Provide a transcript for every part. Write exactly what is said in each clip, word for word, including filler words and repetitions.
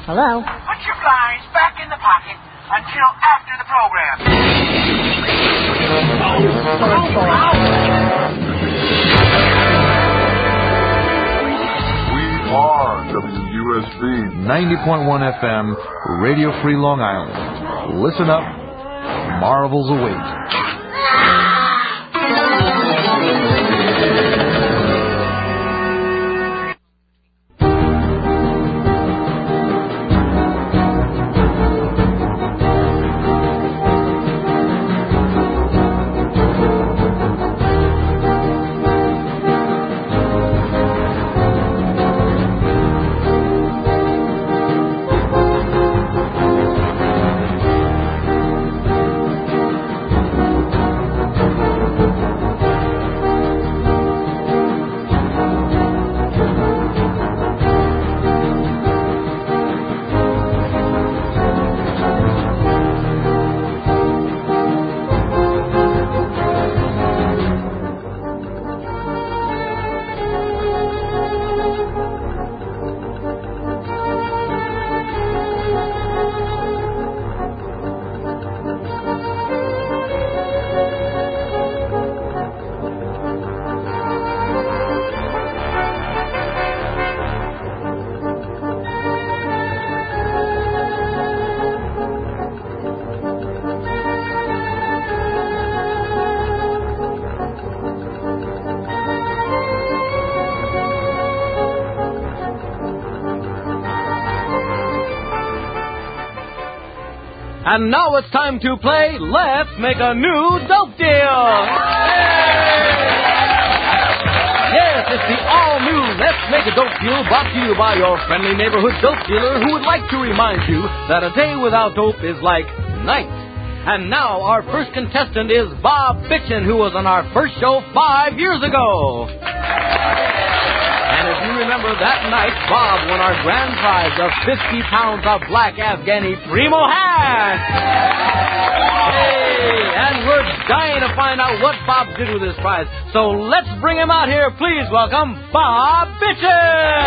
Hello? Put your flies back in the pocket until after the program. We are W U S B ninety point one F M, Radio Free Long Island. Listen up. Marvels await. And now it's time to play Let's Make a New Dope Deal! Yes, it's the all-new Let's Make a Dope Deal brought to you by your friendly neighborhood dope dealer who would like to remind you that a day without dope is like night. And now our first contestant is Bob Bitchin, who was on our first show five years ago. And if you remember that night, Bob won our grand prize of fifty pounds of black Afghani Primo hash. Hey, and we're dying to find out what Bob did with this prize. So let's bring him out here. Please welcome Bob Bitchin.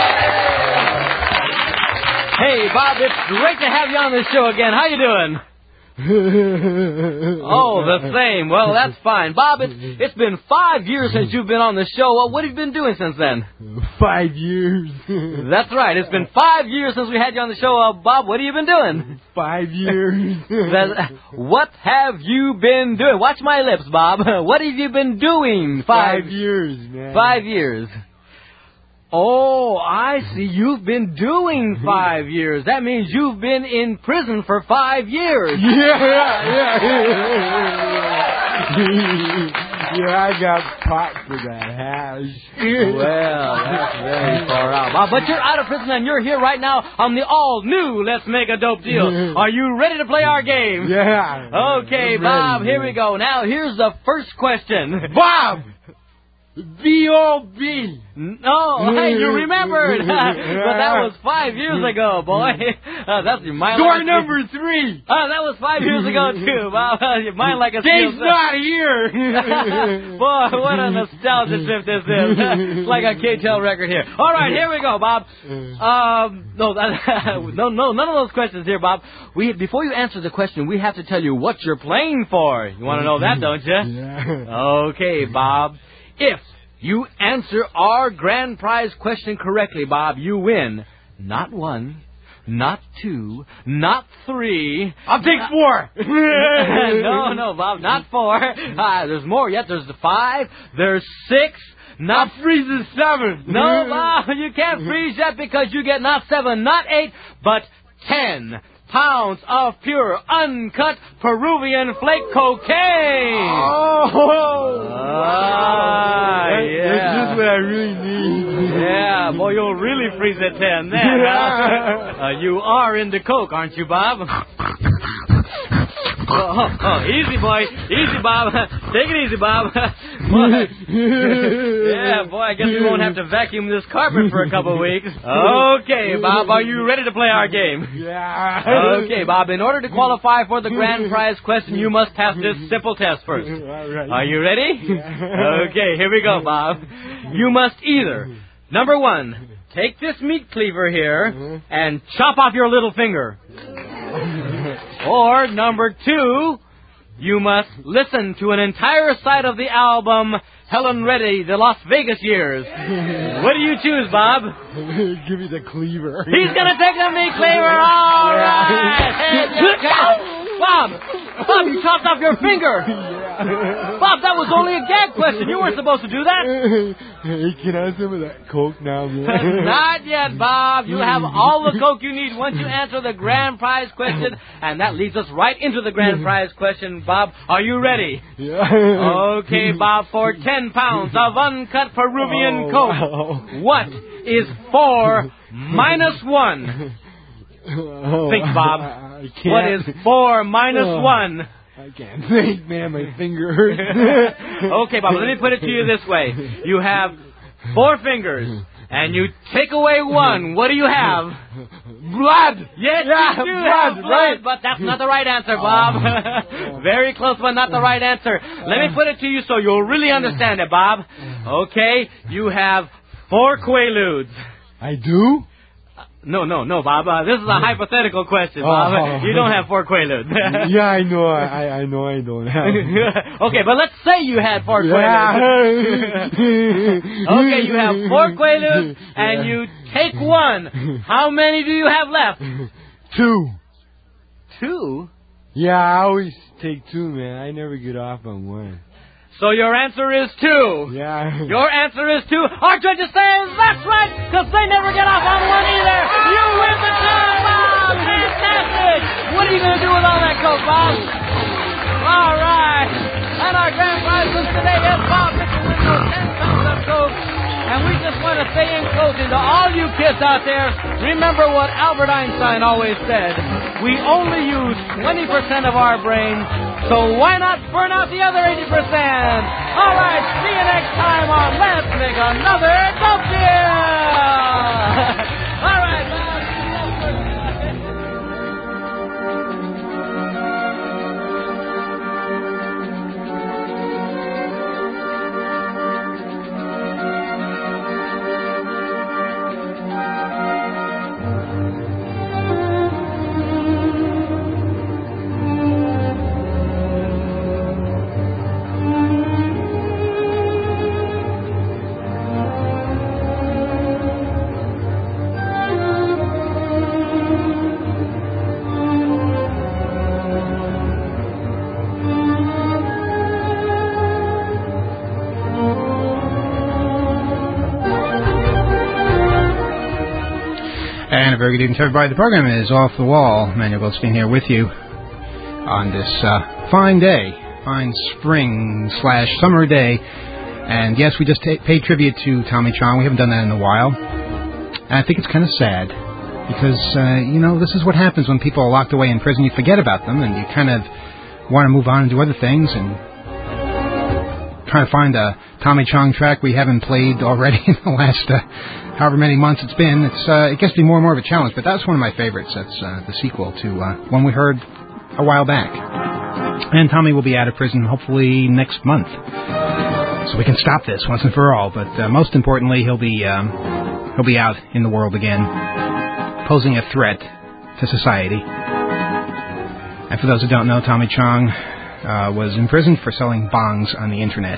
Hey, Bob, it's great to have you on the show again. How you doing? Oh, the same. Well, that's fine. Bob, it's, it's been five years since you've been on the show. Well, what have you been doing since then? Five years. That's right. It's been five years since we had you on the show. Uh, Bob, what have you been doing? Five years. That, what have you been doing? Watch my lips, Bob. What have you been doing? Five, five years, man. Five years. Oh, I see. You've been doing five years. That means you've been in prison for five years. Yeah, yeah, yeah. Yeah, I got popped for that hash. Well, that's very far out. Bob, but you're out of prison and you're here right now on the all-new Let's Make a Dope Deal. Are you ready to play our game? Yeah. Okay, Bob, here we go. Now, here's the first question. Bob! B O B No, hey, you remembered. But that was five years ago, boy. Uh, that's your mind. Door like number three. Oh, that was five years ago, too. Bob, your mind like a Dave's not here. Boy, what a nostalgia trip this is. It's like a K-Tel record here. All right, here we go, Bob. Um, no, no, no, none of those questions here, Bob. We Before you answer the question, we have to tell you what you're playing for. You want to know that, don't you? Yeah. Okay, Bob. If you answer our grand prize question correctly, Bob, you win. Not one, not two, not three. I'll take four. no, no, Bob, not four. Uh, there's more yet. There's the five. There's six. Not I'll freeze the seven. No, Bob, you can't freeze yet because you get not seven, not eight, but ten pounds of pure, uncut Peruvian flake cocaine. Oh, ah, that, yeah. That's just what I really need. Yeah, boy, you'll really freeze at ten then. Huh? Uh, you are into coke, aren't you, Bob? Oh, oh, oh, easy, boy. Easy, Bob. Take it easy, Bob. Boy. Yeah, boy, I guess we won't have to vacuum this carpet for a couple of weeks. Okay, Bob, are you ready to play our game? Yeah. Okay, Bob, in order to qualify for the grand prize question, you must pass this simple test first. All right. Are you ready? Yeah. Okay, here we go, Bob. You must either Number one, take this meat cleaver here mm-hmm. and chop off your little finger. Or number two, you must listen to an entire side of the album Helen Reddy, The Las Vegas Years. What do you choose, Bob? Give me the cleaver. He's going to take the meat cleaver. All right. Hey, Bob, Bob, you chopped off your finger. Yeah. Bob, that was only a gag question. You weren't supposed to do that. Hey, can I have some of that Coke now, man? Not yet, Bob. You have all the Coke you need once you answer the grand prize question. And that leads us right into the grand prize question. Bob, are you ready? Yeah. Okay, Bob, for ten pounds of uncut Peruvian oh, Coke, wow. what is four minus one? Oh, Think, Bob. I can't. What is four minus oh, one? I can't think, man. My finger hurts. Okay, Bob, let me put it to you this way. You have four fingers, and you take away one. What do you have? Blood! Yes, yeah, you do blood, have blood, right. But that's not the right answer, Bob. Very close, but not the right answer. Let me put it to you so you'll really understand it, Bob. Okay, you have four Quaaludes. I do? No, no, no, Bob. Uh, this is a hypothetical question, Bob. Oh. You don't have four Quaaludes. Yeah, I know. I, I know I don't have. Okay, but let's say you had four yeah. Quaaludes. Okay, you have four Quaaludes, and you take one. How many do you have left? Two. Two? Yeah, I always take two, man. I never get off on one. So your answer is two. Yeah. Your answer is two. Our judges say that's right, because they never get off on one either. You win the time, Bob. Fantastic. What are you going to do with all that Coke, Bob? All right. And our grand prize today is Bob Mitchell with those ten pounds of Coke. And we just want to say in closing to all you kids out there, remember what Albert Einstein always said. We only use twenty percent of our brains, so why not burn out the other eighty percent? All right, see you next time on Let's Make Another Dope Deal! All right, Bob. And a very good evening to everybody. The program is Off the Wall. Manuel Goldstein here with you on this uh, fine day, fine spring slash summer day. And yes, we just t- paid tribute to Tommy Chong. We haven't done that in a while. And I think it's kind of sad because, uh, you know, this is what happens when people are locked away in prison. You forget about them and you kind of want to move on and do other things and try to find a Tommy Chong track we haven't played already in the last uh, however many months it's been. It's uh, it gets to be more and more of a challenge, but that's one of my favorites. That's uh, the sequel to uh, one we heard a while back. And Tommy will be out of prison hopefully next month, so we can stop this once and for all. But uh, most importantly, he'll be um, he'll be out in the world again, posing a threat to society. And for those who don't know, Tommy Chong uh, was imprisoned for selling bongs on the internet.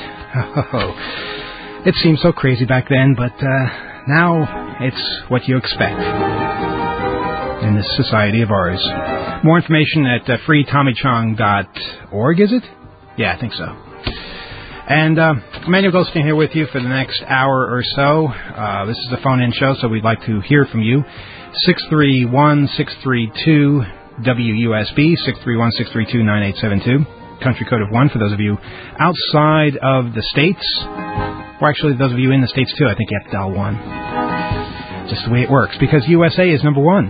It seemed so crazy back then, but uh, now it's what you expect in this society of ours. More information at uh, free tommy chong dot org, is it? Yeah, I think so. And uh, Manuel Goldstein here with you for the next hour or so. Uh, this is a phone-in show, so we'd like to hear from you. six three one, six three two, W U S B, six three one, six three two, nine eight seven two. Country code of one for those of you outside of the States. Or actually, those of you in the States, too. I think you have to dial one. Just the way it works, because U S A is number one.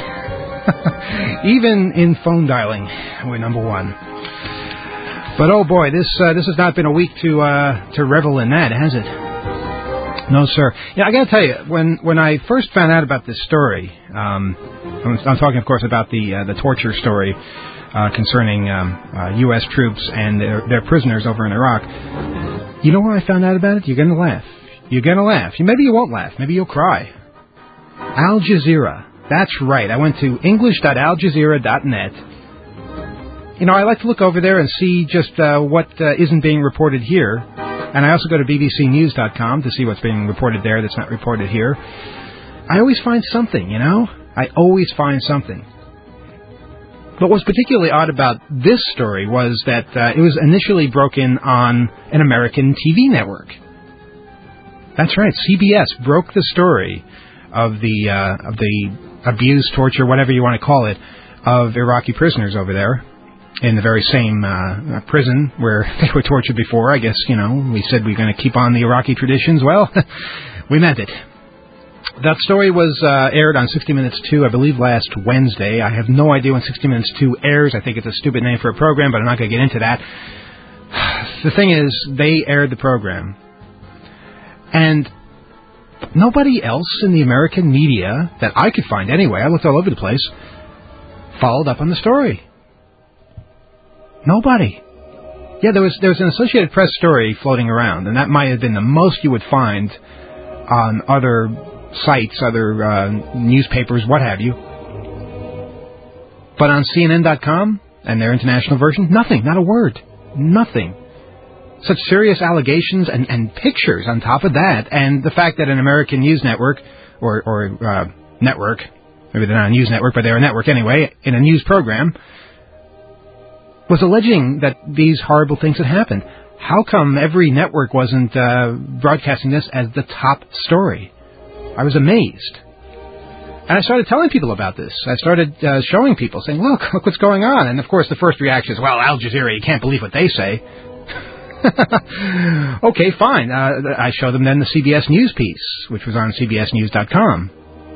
Even in phone dialing, we're number one. But oh boy, this uh, this has not been a week to uh, to revel in that, has it? No, sir. Yeah, I got to tell you, when when I first found out about this story, um, I'm, I'm talking, of course, about the uh, the torture story uh, concerning um, uh, U S troops and their, their prisoners over in Iraq. You know where I found out about it? You're going to laugh. You're going to laugh. Maybe you won't laugh. Maybe you'll cry. Al Jazeera. That's right. I went to english dot al jazeera dot net. You know, I like to look over there and see just uh, what uh, isn't being reported here. And I also go to b b c news dot com to see what's being reported there that's not reported here. I always find something, you know? I always find something. But what's particularly odd about this story was that uh, it was initially broken on an American T V network. That's right, C B S broke the story of the uh, of the abuse, torture, whatever you want to call it, of Iraqi prisoners over there in the very same uh, prison where they were tortured before. I guess, you know, we said we we're going to keep on the Iraqi traditions. Well, we meant it. That story was uh, aired on sixty minutes two, I believe, last Wednesday. I have no idea when sixty minutes two airs. I think it's a stupid name for a program, but I'm not going to get into that. The thing is, they aired the program. And nobody else in the American media that I could find anyway, I looked all over the place, followed up on the story. Nobody. Yeah, there was there was an Associated Press story floating around, and that might have been the most you would find on other sites, other uh, newspapers, what have you. But on C N N dot com and their international version, nothing, not a word, nothing. Such serious allegations and, and pictures on top of that, and the fact that an American news network, or, or uh, network, maybe they're not a news network, but they're a network anyway, in a news program, was alleging that these horrible things had happened. How come every network wasn't uh, broadcasting this as the top story? I was amazed. And I started telling people about this. I started uh, showing people, saying, look, look what's going on. And, of course, the first reaction is, well, Al Jazeera, you can't believe what they say. Okay, fine. Uh, I showed them then the C B S News piece, which was on c b s news dot com.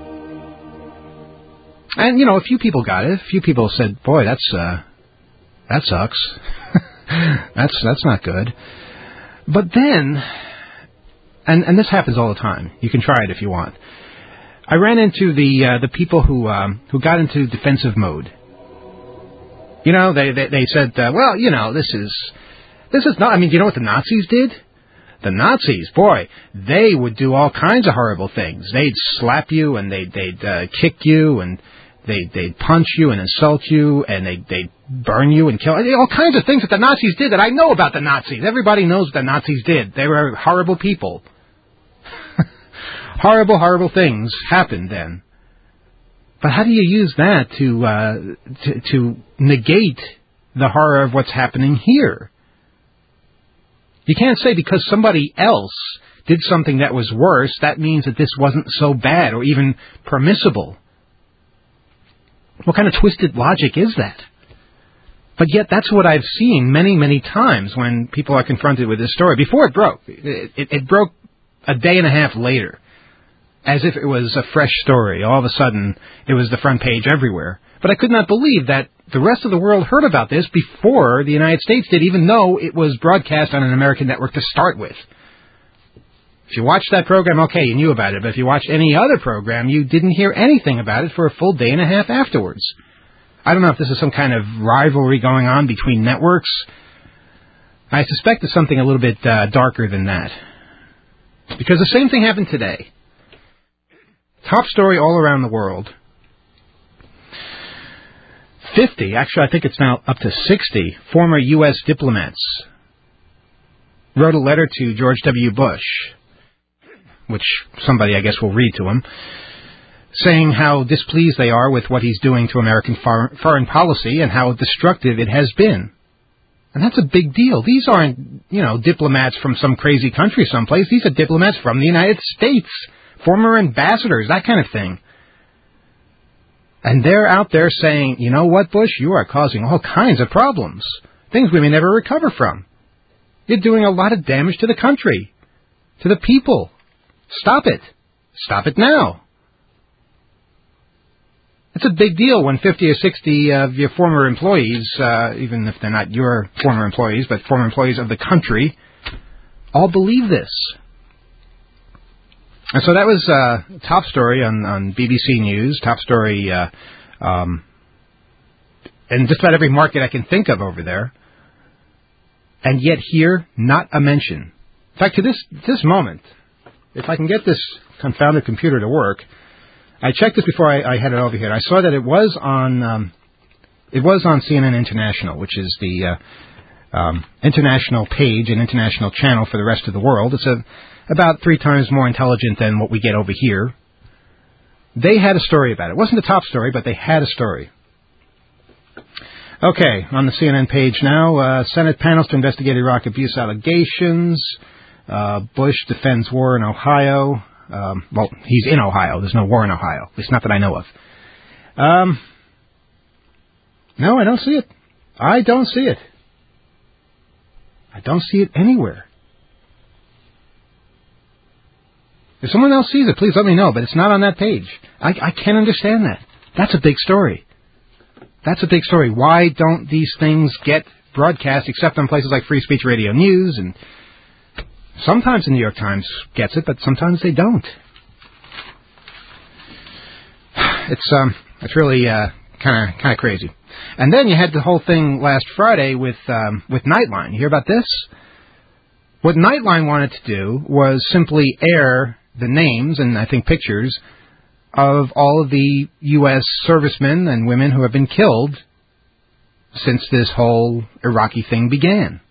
And, you know, a few people got it. A few people said, boy, that's uh, that sucks. that's that's not good. But then, and, and this happens all the time. You can try it if you want. I ran into the uh, the people who um, who got into defensive mode. You know, they they, they said, uh, well, you know, this is this is not. I mean, do you know what the Nazis did? The Nazis, boy, they would do all kinds of horrible things. They'd slap you and they'd they'd uh, kick you and they they'd punch you and insult you and they they'd burn you and kill all kinds of things that the Nazis did that I know about the Nazis. Everybody knows what the Nazis did. They were horrible people. Horrible, horrible things happened then. But how do you use that to, uh, to to negate the horror of what's happening here? You can't say because somebody else did something that was worse, that means that this wasn't so bad or even permissible. What kind of twisted logic is that? But yet that's what I've seen many, many times when people are confronted with this story. Before it broke, it, it, it broke a day and a half later. As if it was a fresh story. All of a sudden, it was the front page everywhere. But I could not believe that the rest of the world heard about this before the United States did, even though it was broadcast on an American network to start with. If you watched that program, okay, you knew about it. But if you watched any other program, you didn't hear anything about it for a full day and a half afterwards. I don't know if this is some kind of rivalry going on between networks. I suspect it's something a little bit uh, darker than that. Because the same thing happened today. Top story all around the world. fifty, actually I think it's now up to sixty, former U S diplomats wrote a letter to George W. Bush, which somebody I guess will read to him, saying how displeased they are with what he's doing to American for- foreign policy and how destructive it has been. And that's a big deal. These aren't, you know, diplomats from some crazy country someplace. These are diplomats from the United States. Former ambassadors, that kind of thing. And they're out there saying, you know what, Bush, you are causing all kinds of problems. Things we may never recover from. You're doing a lot of damage to the country, to the people. Stop it. Stop it now. It's a big deal when fifty or sixty of your former employees, uh, even if they're not your former employees, but former employees of the country, all believe this. And so that was uh, top story on, on B B C News, top story uh, um, in just about every market I can think of over there. And yet here, not a mention. In fact, to this this moment, if I can get this confounded computer to work, I checked this before I, I had it over here. I saw that it was on um, it was on C N N International, which is the uh, um, international page and international channel for the rest of the world. It's a, about three times more intelligent than what we get over here. They had a story about it. It wasn't the top story, but they had a story. Okay, on the C N N page now, uh, Senate panels to investigate Iraq abuse allegations. Uh, Bush defends war in Ohio. Um, well, he's in Ohio. There's no war in Ohio. At least not that I know of. Um, no, I don't see it. I don't see it. I don't see it anywhere. If someone else sees it, please let me know, but it's not on that page. I, I can't understand that. That's a big story. That's a big story. Why don't these things get broadcast except on places like Free Speech Radio News, and sometimes the New York Times gets it, but sometimes they don't. It's um, it's really kind of kind of crazy. And then you had the whole thing last Friday with um, with Nightline. You hear about this? What Nightline wanted to do was simply air the names and I think pictures of all of the U S servicemen and women who have been killed since this whole Iraqi thing began.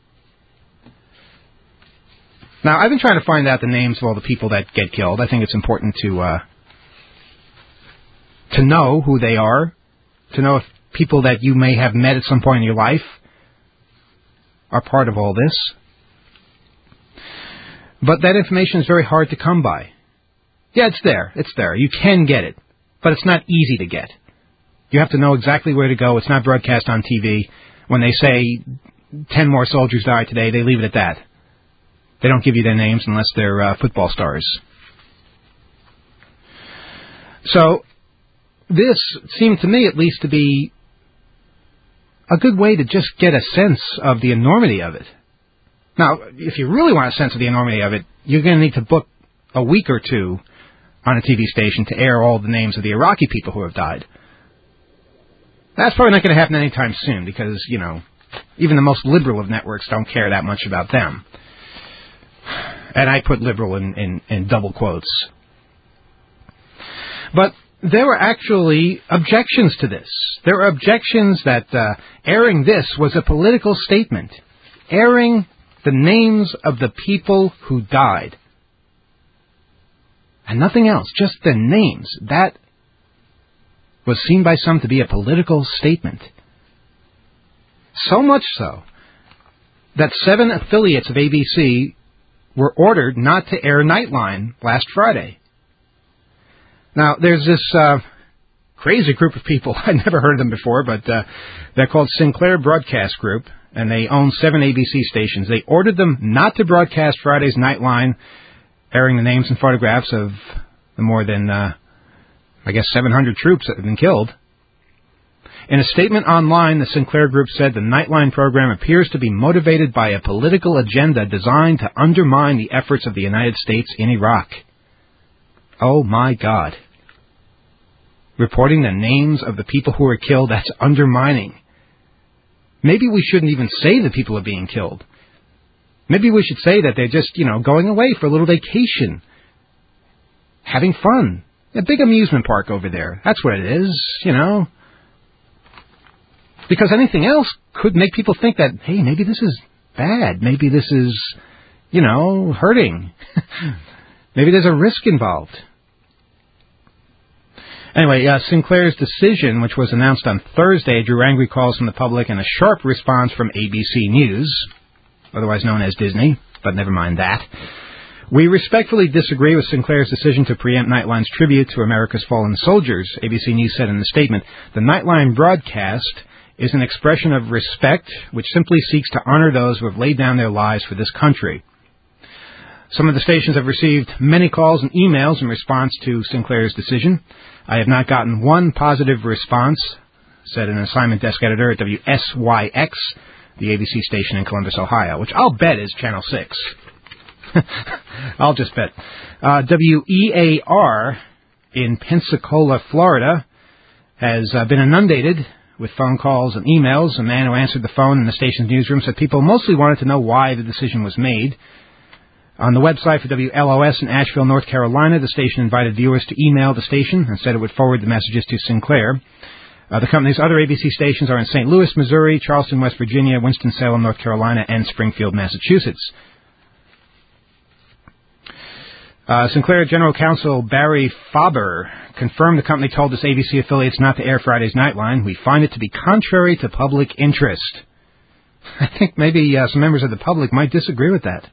Now, I've been trying to find out the names of all the people that get killed. I think it's important to uh, to know who they are, to know if people that you may have met at some point in your life are part of all this. But that information is very hard to come by. Yeah, it's there. It's there. You can get it. But it's not easy to get. You have to know exactly where to go. It's not broadcast on T V. When they say ten more soldiers died today, they leave it at that. They don't give you their names unless they're uh, football stars. So this seemed to me at least to be a good way to just get a sense of the enormity of it. Now, if you really want a sense of the enormity of it, you're going to need to book a week or two on a T V station to air all the names of the Iraqi people who have died. That's probably not going to happen anytime soon because, you know, even the most liberal of networks don't care that much about them. And I put liberal in, in, in double quotes. But there were actually objections to this. There were objections that uh, airing this was a political statement. Airing the names of the people who died. And nothing else, just the names. That was seen by some to be a political statement. So much so that seven affiliates of A B C were ordered not to air Nightline last Friday. Now, there's this uh, crazy group of people. I'd never heard of them before, but uh, they're called Sinclair Broadcast Group, and they own seven A B C stations. They ordered them not to broadcast Friday's Nightline, airing the names and photographs of the more than, uh, I guess, seven hundred troops that have been killed. In a statement online, the Sinclair Group said the Nightline program appears to be motivated by a political agenda designed to undermine the efforts of the United States in Iraq. Oh, my God. Reporting the names of the people who were killed, that's undermining. Maybe we shouldn't even say that people are being killed. Maybe we should say that they're just, you know, going away for a little vacation. Having fun. A big amusement park over there. That's what it is, you know. Because anything else could make people think that, hey, maybe this is bad. Maybe this is, you know, hurting. Maybe there's a risk involved. Anyway, uh, Sinclair's decision, which was announced on Thursday, drew angry calls from the public and a sharp response from A B C News, otherwise known as Disney, but never mind that. We respectfully disagree with Sinclair's decision to preempt Nightline's tribute to America's fallen soldiers, A B C News said in the statement. The Nightline broadcast is an expression of respect which simply seeks to honor those who have laid down their lives for this country. Some of the stations have received many calls and emails in response to Sinclair's decision. I have not gotten one positive response, said an assignment desk editor at W S Y X, the A B C station in Columbus, Ohio, which I'll bet is Channel six. I'll just bet. Uh, W E A R in Pensacola, Florida, has uh, been inundated with phone calls and emails. A man who answered the phone in the station's newsroom said people mostly wanted to know why the decision was made. On the website for W L O S in Asheville, North Carolina, the station invited viewers to email the station and said it would forward the messages to Sinclair. Uh, the company's other A B C stations are in Saint Louis, Missouri, Charleston, West Virginia, Winston-Salem, North Carolina, and Springfield, Massachusetts. Uh, Sinclair General Counsel Barry Faber confirmed the company told its A B C affiliates not to air Friday's Nightline. We find it to be contrary to public interest. I think maybe uh, some members of the public might disagree with that.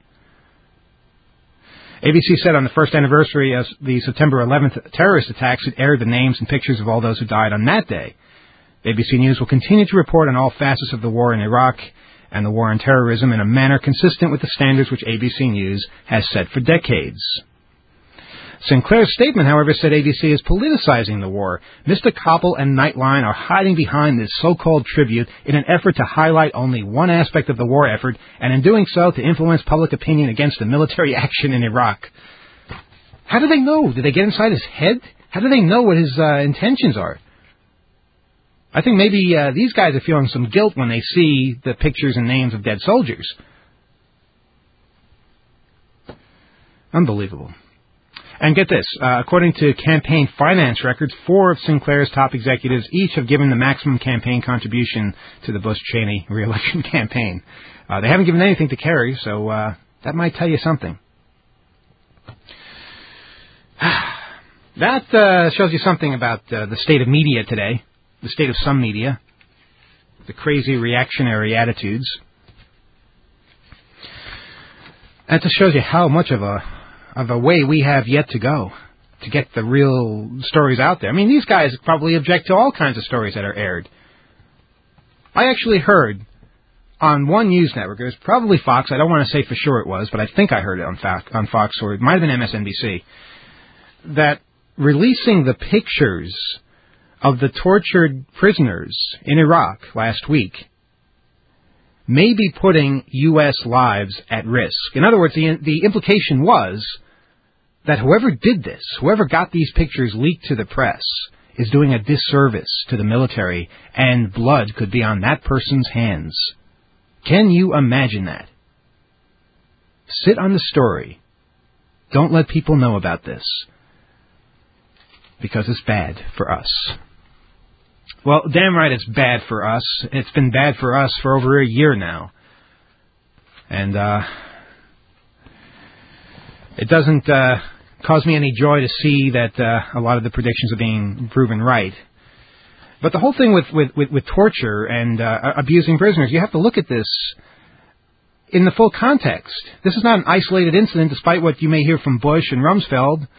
A B C said on the first anniversary of the September eleventh terrorist attacks, it aired the names and pictures of all those who died on that day. A B C News will continue to report on all facets of the war in Iraq and the war on terrorism in a manner consistent with the standards which A B C News has set for decades. Sinclair's statement, however, said A B C is politicizing the war. Mister Koppel and Nightline are hiding behind this so-called tribute in an effort to highlight only one aspect of the war effort, and in doing so, to influence public opinion against the military action in Iraq. How do they know? Did they get inside his head? How do they know what his uh, intentions are? I think maybe uh, these guys are feeling some guilt when they see the pictures and names of dead soldiers. Unbelievable. And get this, uh, according to campaign finance records, four of Sinclair's top executives each have given the maximum campaign contribution to the Bush-Cheney re-election campaign. Uh, they haven't given anything to Kerry, so uh, that might tell you something. That uh, shows you something about uh, the state of media today, the state of some media, the crazy reactionary attitudes. That just shows you how much of a of a way we have yet to go to get the real stories out there. I mean, these guys probably object to all kinds of stories that are aired. I actually heard on one news network, it was probably Fox, I don't want to say for sure it was, but I think I heard it on Fox, on Fox or it might have been M S N B C, that releasing the pictures of the tortured prisoners in Iraq last week may be putting U S lives at risk. In other words, the, the implication was that whoever did this, whoever got these pictures leaked to the press, is doing a disservice to the military, and blood could be on that person's hands. Can you imagine that? Sit on the story. Don't let people know about this, because it's bad for us. Well, damn right it's bad for us. It's been bad for us for over a year now. And uh, it doesn't uh, cause me any joy to see that uh, a lot of the predictions are being proven right. But the whole thing with, with, with, with torture and uh, abusing prisoners, you have to look at this in the full context. This is not an isolated incident, despite what you may hear from Bush and Rumsfeld.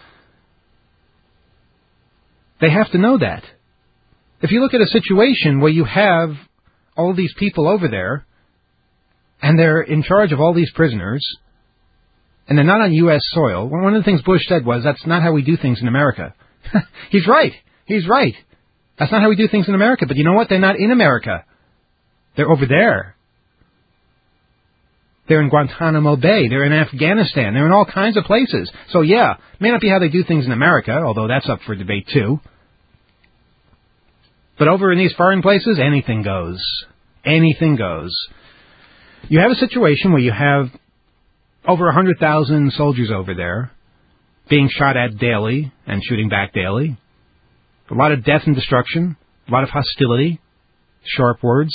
They have to know that. If you look at a situation where you have all these people over there, and they're in charge of all these prisoners, and they're not on U S soil, well, one of the things Bush said was, that's not how we do things in America. He's right. He's right. That's not how we do things in America. But you know what? They're not in America. They're over there. They're in Guantanamo Bay. They're in Afghanistan. They're in all kinds of places. So, yeah, may not be how they do things in America, although that's up for debate, too. But over in these foreign places, anything goes. Anything goes. You have a situation where you have over one hundred thousand soldiers over there being shot at daily and shooting back daily. A lot of death and destruction. A lot of hostility. Sharp words.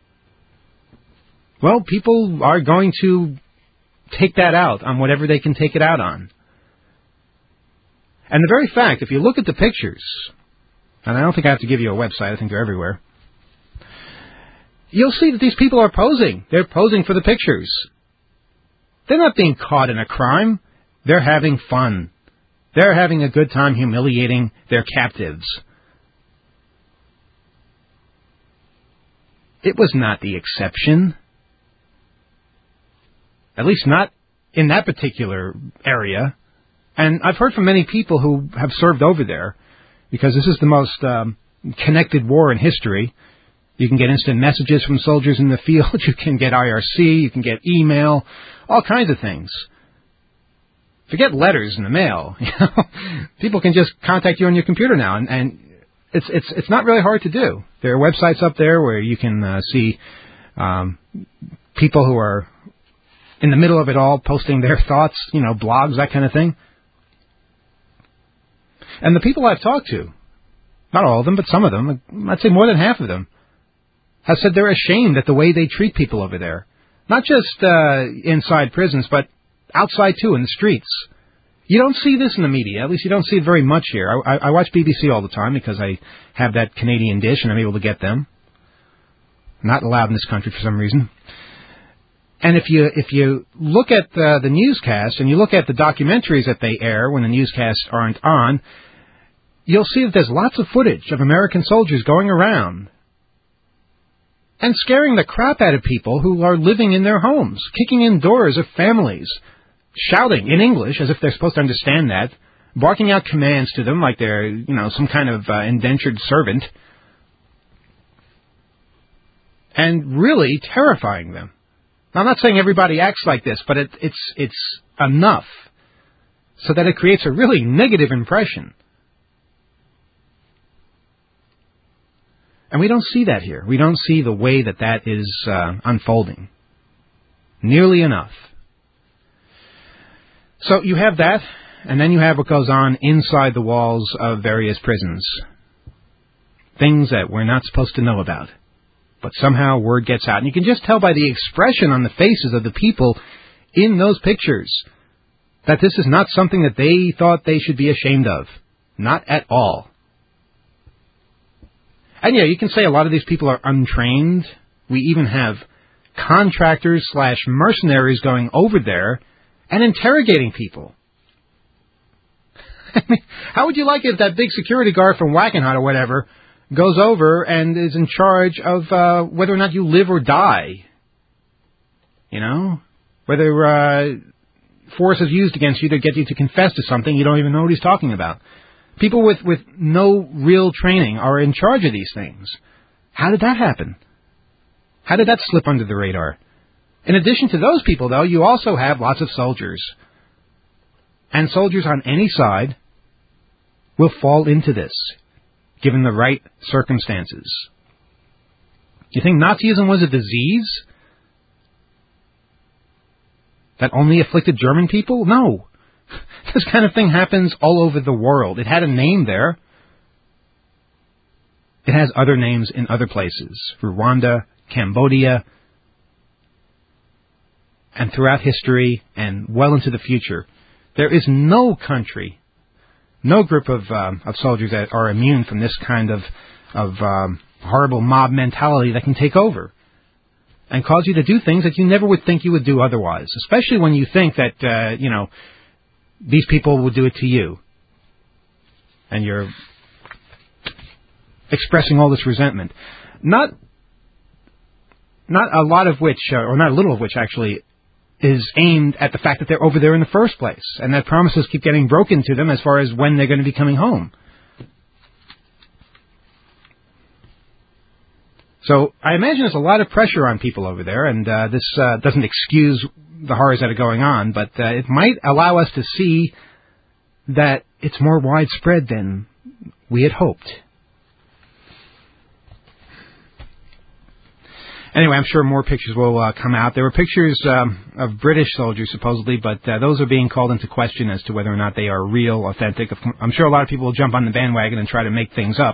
Well, people are going to take that out on whatever they can take it out on. And the very fact, if you look at the pictures, and I don't think I have to give you a website, I think they're everywhere, you'll see that these people are posing. They're posing for the pictures. They're not being caught in a crime. They're having fun. They're having a good time humiliating their captives. It was not the exception. At least not in that particular area. And I've heard from many people who have served over there, because this is the most um, connected war in history. You can get instant messages from soldiers in the field. You can get I R C. You can get email. All kinds of things. Forget letters in the mail. You know? People can just contact you on your computer now, and, and it's it's it's not really hard to do. There are websites up there where you can uh, see um, people who are in the middle of it all, posting their thoughts, you know, blogs, that kind of thing. And the people I've talked to, not all of them, but some of them, I'd say more than half of them, have said they're ashamed at the way they treat people over there. Not just uh, inside prisons, but outside, too, in the streets. You don't see this in the media. At least you don't see it very much here. I, I, I watch B B C all the time because I have that Canadian dish and I'm able to get them. Not allowed in this country for some reason. And if you if you look at the, the newscasts and you look at the documentaries that they air when the newscasts aren't on, you'll see that there's lots of footage of American soldiers going around and scaring the crap out of people who are living in their homes, kicking in doors of families, shouting in English as if they're supposed to understand that, barking out commands to them like they're, you know, some kind of uh, indentured servant, and really terrifying them. Now, I'm not saying everybody acts like this, but it, it's it's enough so that it creates a really negative impression. And we don't see that here. We don't see the way that that is uh, unfolding nearly enough. So you have that, and then you have what goes on inside the walls of various prisons. Things that we're not supposed to know about. But somehow word gets out. And you can just tell by the expression on the faces of the people in those pictures that this is not something that they thought they should be ashamed of. Not at all. And yeah, you can say a lot of these people are untrained. We even have contractors slash mercenaries going over there and interrogating people. How would you like it if that big security guard from Wackenhut or whatever goes over and is in charge of uh, whether or not you live or die? You know? Whether uh, force is used against you to get you to confess to something you don't even know what he's talking about. People with, with no real training are in charge of these things. How did that happen? How did that slip under the radar? In addition to those people, though, you also have lots of soldiers. And soldiers on any side will fall into this, given the right circumstances. You think Nazism was a disease that only afflicted German people? No. This kind of thing happens all over the world. It had a name there. It has other names in other places. Rwanda, Cambodia, and throughout history and well into the future. There is no country, no group of um, of soldiers that are immune from this kind of, of um, horrible mob mentality that can take over and cause you to do things that you never would think you would do otherwise, especially when you think that, uh, you know, these people would do it to you. And you're expressing all this resentment. Not not a lot of which, uh, or not a little of which actually, is aimed at the fact that they're over there in the first place. And that promises keep getting broken to them as far as when they're going to be coming home. So I imagine there's a lot of pressure on people over there, and uh, this uh, doesn't excuse the horrors that are going on, but uh, it might allow us to see that it's more widespread than we had hoped. Anyway, I'm sure more pictures will uh, come out. There were pictures um, of British soldiers, supposedly, but uh, those are being called into question as to whether or not they are real, authentic. I'm sure a lot of people will jump on the bandwagon and try to make things up.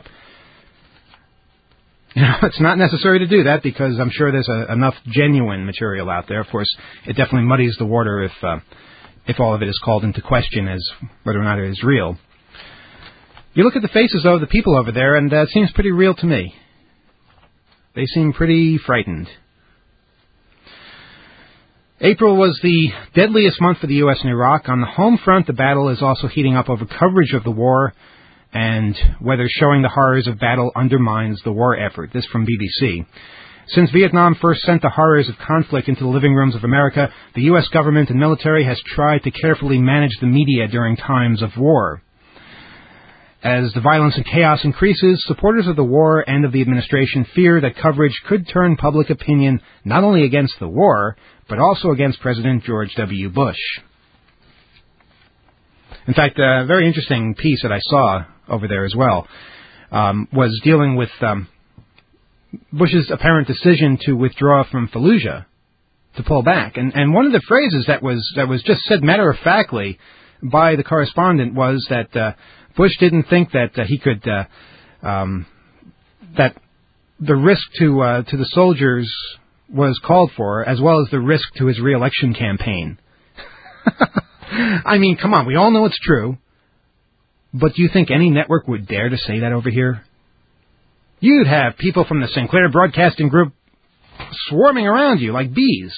You know, it's not necessary to do that because I'm sure there's a, enough genuine material out there. Of course, it definitely muddies the water if uh, if all of it is called into question as whether or not it is real. You look at the faces of the people over there, and uh, it seems pretty real to me. They seem pretty frightened. April was the deadliest month for the U S in Iraq. On the home front, the battle is also heating up over coverage of the war, and whether showing the horrors of battle undermines the war effort. This from B B C. Since Vietnam first sent the horrors of conflict into the living rooms of America, the U S government and military has tried to carefully manage the media during times of war. As the violence and chaos increases, supporters of the war and of the administration fear that coverage could turn public opinion not only against the war, but also against President George W. Bush. In fact, a very interesting piece that I saw over there as well um, was dealing with um, Bush's apparent decision to withdraw from Fallujah to pull back. And and one of the phrases that was that was just said matter-of-factly by the correspondent was that uh, Bush didn't think that uh, he could, uh, um, that the risk to uh, to the soldiers was called for, as well as the risk to his re-election campaign. I mean, come on, we all know it's true. But do you think any network would dare to say that over here? You'd have people from the Sinclair Broadcasting Group swarming around you like bees.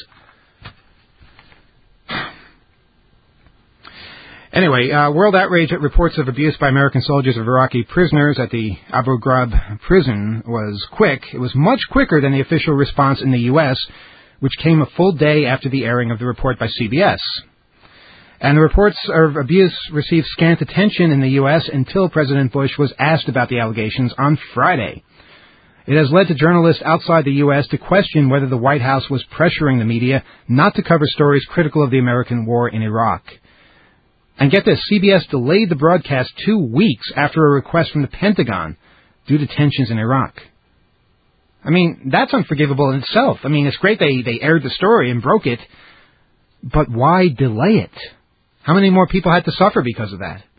Anyway, uh, world outrage at reports of abuse by American soldiers of Iraqi prisoners at the Abu Ghraib prison was quick. It was much quicker than the official response in the U S, which came a full day after the airing of the report by C B S. And the reports of abuse received scant attention in the U S until President Bush was asked about the allegations on Friday. It has led to journalists outside the U S to question whether the White House was pressuring the media not to cover stories critical of the American war in Iraq. And get this, C B S delayed the broadcast two weeks after a request from the Pentagon due to tensions in Iraq. I mean, that's unforgivable in itself. I mean, it's great they, they aired the story and broke it, but why delay it? How many more people had to suffer because of that?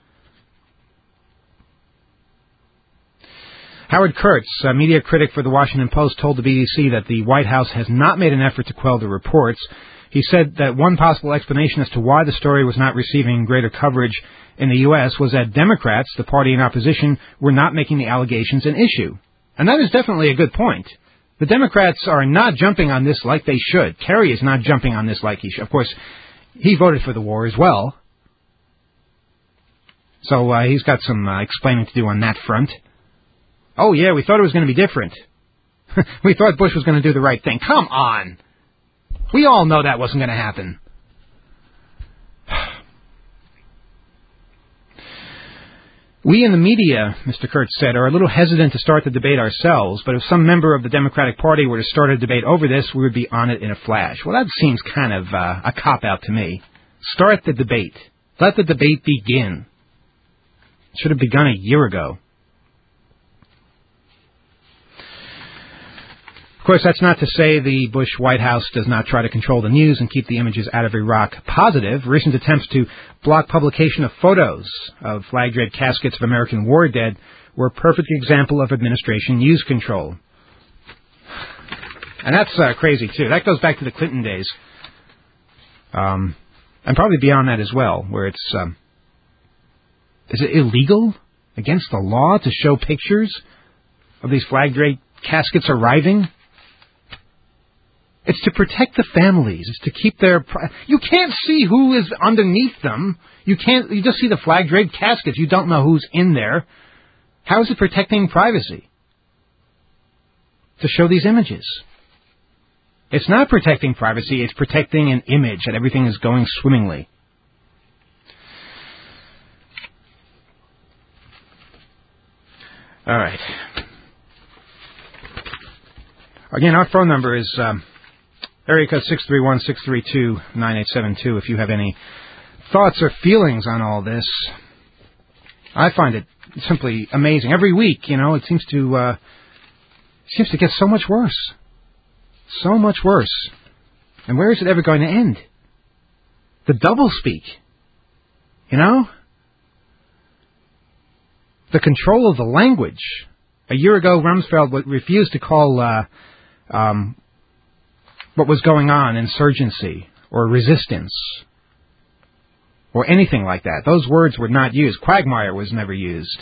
Howard Kurtz, a media critic for the Washington Post, told the B B C that the White House has not made an effort to quell the reports. He said that one possible explanation as to why the story was not receiving greater coverage in the U S was that Democrats, the party in opposition, were not making the allegations an issue. And that is definitely a good point. The Democrats are not jumping on this like they should. Kerry is not jumping on this like he should. Of course, he voted for the war as well. So uh, he's got some uh, explaining to do on that front. Oh, yeah, we thought it was going to be different. We thought Bush was going to do the right thing. Come on. We all know that wasn't going to happen. We in the media, Mister Kurtz said, are a little hesitant to start the debate ourselves, but if some member of the Democratic Party were to start a debate over this, we would be on it in a flash. Well, that seems kind of uh, a cop-out to me. Start the debate. Let the debate begin. It should have begun a year ago. Of course, that's not to say the Bush White House does not try to control the news and keep the images out of Iraq positive. Recent attempts to block publication of photos of flag-draped caskets of American war dead were a perfect example of administration news control. And that's uh, crazy, too. That goes back to the Clinton days. Um, and probably beyond that as well, where it's... Um, is it illegal, against the law, to show pictures of these flag-draped caskets arriving? It's to protect the families. It's to keep their... Pri- you can't see who is underneath them. You can't. You just see the flag-draped caskets. You don't know who's in there. How is it protecting privacy to show these images? It's not protecting privacy. It's protecting an image that everything is going swimmingly. All right. Again, our phone number is um, area code six three one, six three two, nine eight seven two if you have any thoughts or feelings on all this. I find it simply amazing. Every week, you know, it seems to uh, seems to get so much worse. So much worse. And where is it ever going to end? The doublespeak. You know? The control of the language. A year ago, Rumsfeld refused to call uh, um, what was going on insurgency or resistance or anything like that. Those words were not used. Quagmire was never used.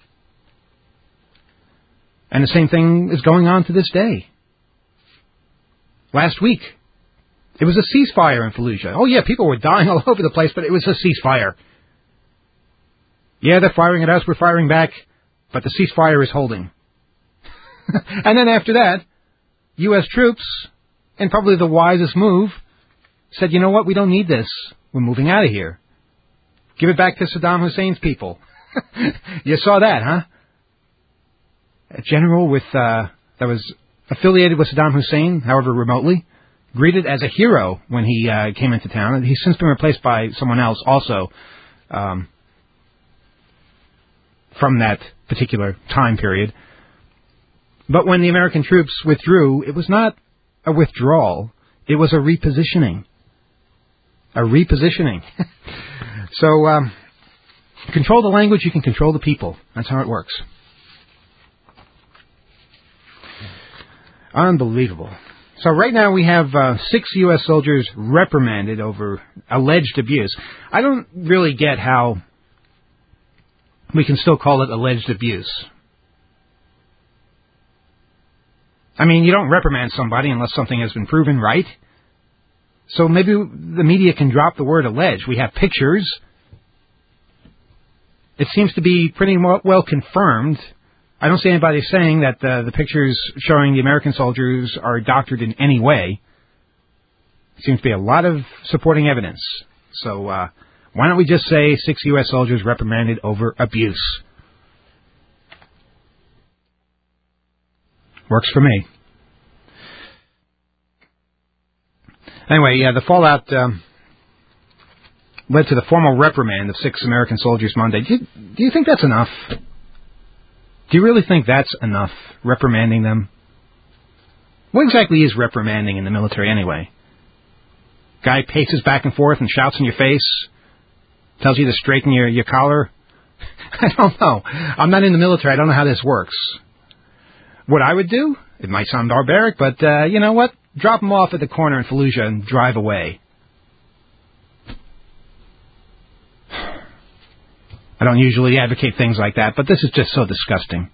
And the same thing is going on to this day. Last week, it was a ceasefire in Fallujah. Oh, yeah, people were dying all over the place, but it was a ceasefire. Yeah, they're firing at us, we're firing back, but the ceasefire is holding. And then after that, U S troops, and probably the wisest move, said, you know what, we don't need this. We're moving out of here. Give it back to Saddam Hussein's people. You saw that, huh? A general with uh, that was affiliated with Saddam Hussein, however remotely, greeted as a hero when he uh, came into town. He's since been replaced by someone else also um, from that particular time period. But when the American troops withdrew, it was not a withdrawal. It was a repositioning. A repositioning. So, um, control the language, you can control the people. That's how it works. Unbelievable. So right now we have uh, six U S soldiers reprimanded over alleged abuse. I don't really get how we can still call it alleged abuse. I mean, you don't reprimand somebody unless something has been proven, right? So maybe the media can drop the word alleged. We have pictures. It seems to be pretty well confirmed. I don't see anybody saying that uh, the pictures showing the American soldiers are doctored in any way. Seems to be a lot of supporting evidence. So uh, why don't we just say six U S soldiers reprimanded over abuse? Works for me. Anyway, yeah, the fallout um, led to the formal reprimand of six American soldiers Monday. Do you, do you think that's enough? Do you really think that's enough, reprimanding them? What exactly is reprimanding in the military anyway? Guy paces back and forth and shouts in your face, tells you to straighten your, your collar? I don't know. I'm not in the military. I don't know how this works. What I would do, it might sound barbaric, but uh, you know what? Drop them off at the corner in Fallujah and drive away. I don't usually advocate things like that, but this is just so disgusting.